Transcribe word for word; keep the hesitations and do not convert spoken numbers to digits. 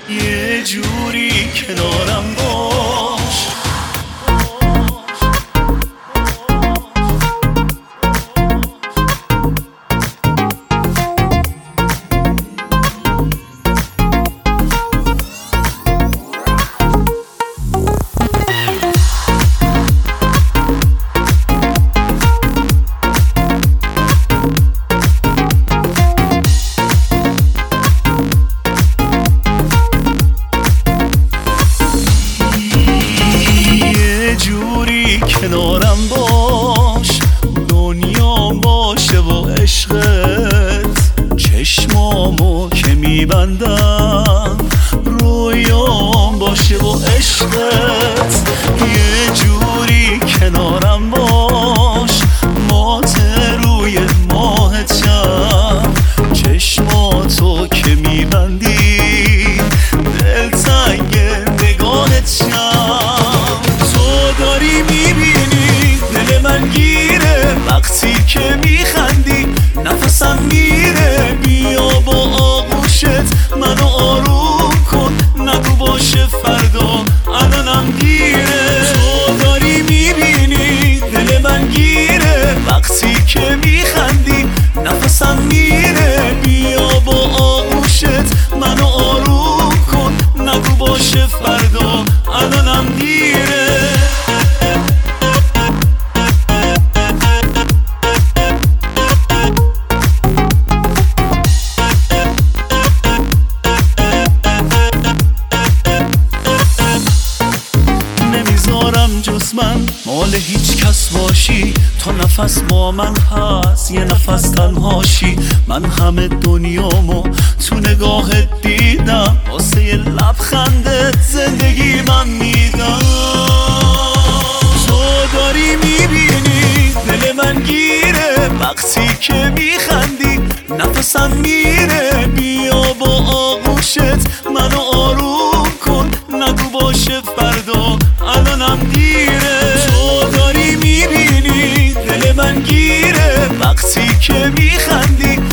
یه جوری کنارم باش. کنارم باش، دنیام باشه و عشقت، چشمامو که میبندم رویام باشه و عشقت. یه جوری کنارم باش، مات روی ماهتم، چشماتو که میبندی دلتنگ نگاهتم. تو داری میبینی دل من گیره وقتی که میخندی، نفسم میره. بیا با آغوشت منو آروم کن، نگو باشه فردا الانم دیره. تو داری میبینی دل من گیره وقتی که میخندی، نفسم میره. بیا با آغوشت منو آروم کن، نگو باشه فردا الانم دیره. جز من مال هیچ کس باشی، تا نفس با من هست یه نفس تنهاشی. من همه دنیامو تو نگاهت دیدم، واسه یه لبخندت زندگی من میدم. تو داری میبینی دل من گیره وقتی که میخندی، نفسم میره. بیا با آغوشت منو آروم کن، نگو باشه فردا الانم دیره. تو داری میبینی دل من گیره وقتی که میخندی،